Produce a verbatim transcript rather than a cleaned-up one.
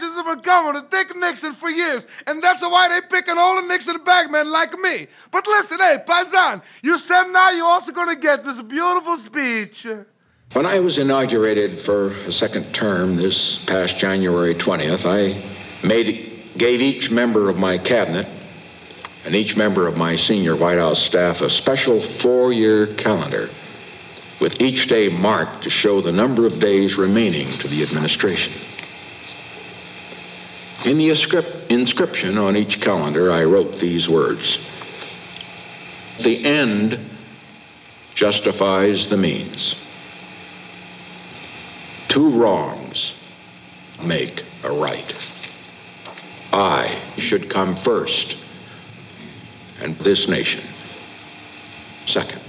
administrations have been coming to Dick Nixon for years, and that's why they pick an older Nixon bagman like me. But listen, hey, Paisan, you said now you're also going to get this beautiful speech. When I was inaugurated for a second term this past January twentieth, I made, gave each member of my cabinet and each member of my senior White House staff a special four-year calendar with each day marked to show the number of days remaining to the administration. In the inscription on each calendar, I wrote these words: "The end justifies the means. Two wrongs make a right. I should come first, and this nation second."